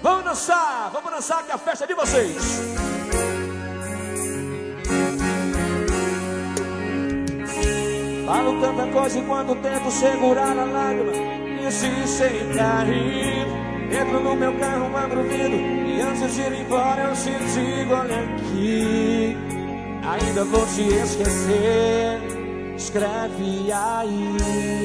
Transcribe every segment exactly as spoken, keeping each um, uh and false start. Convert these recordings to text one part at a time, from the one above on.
Vamos dançar, vamos dançar que a festa é de vocês. Falo tanta coisa enquanto tento segurar a lágrima e se sem cair. Entro no meu carro, abro o vidro e antes de ir embora eu te digo, olha aqui, ainda vou te esquecer, escreve aí.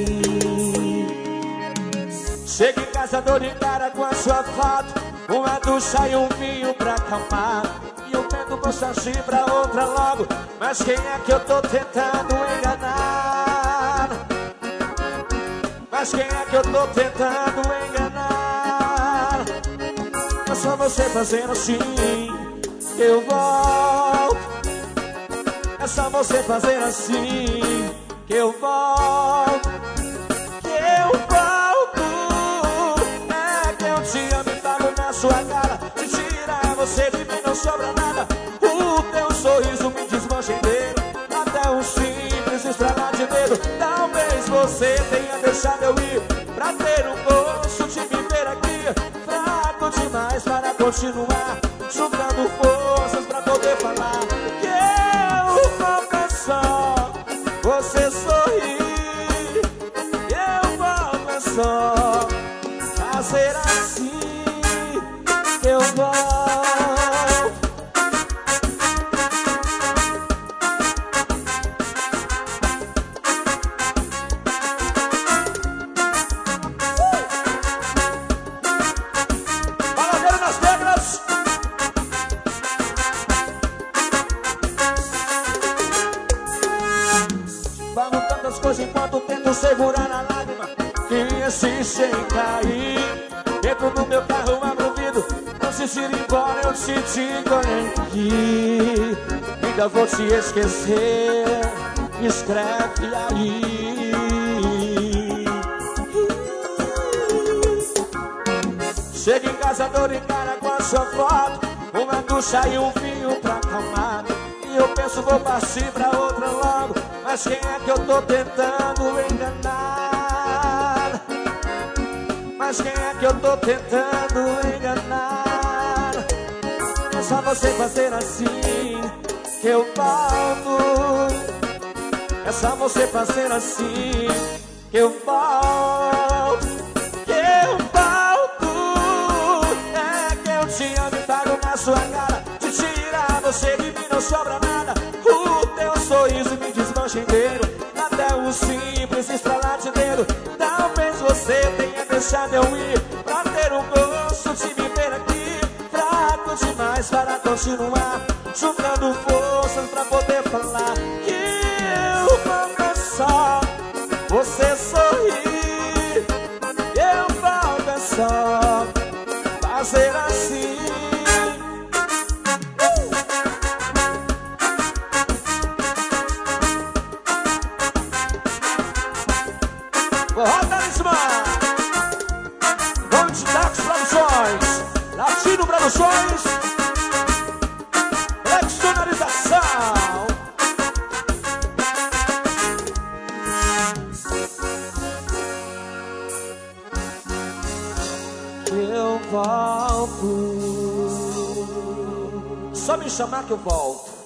Chego em casa, dou de cara com a sua foto, uma ducha e um vinho pra acalmar. E eu tento mostrar pra outra logo, mas quem é que eu tô tentando enganar? Mas quem é que eu tô tentando enganar? É só você fazendo assim que eu volto. É só você fazendo assim que eu volto. Que eu volto. É que eu te amo e falo na sua cara. Se tirar você de mim não sobra nada. O teu sorriso me desmancha inteiro. Até um simples estralar de dedo. Talvez você tenha deixado eu ir pra ter um gosto de me ver aqui. Fraco demais para continuar, juntando forças pra poder falar. Que eu volto só você sorrir. Eu volto só fazer assim que eu volto. Enquanto tento segurar a lágrima que insiste em cair. Entro no meu carro, abro o vidro, antes de ir embora eu te digo, olha aqui, ainda vou te esquecer, escreve aí. Chego em casa, dou de cara com a sua foto, uma ducha e um vinho pra acalmar. E eu penso, vou partir pra outra logo, mas quem é que eu tô tentando enganar? Mas quem é que eu tô tentando enganar? É só você fazer assim que eu volto. É só você fazer assim que eu volto. Que eu volto. É que eu te amo e falo na sua cara. Se tirar você de mim não sobra nada. O teu sorriso me desmancha inteiro. Até um simples estralar de dedo. Talvez você tenha deixado eu ir pra ter um gosto de me ver aqui. Fraco demais para continuar, juntando forças pra poder falar. Que eu volto só você sorrir. Eu volto só fazer assim. Latino Produções, Extonarização. Eu volto. Só me chamar que eu volto.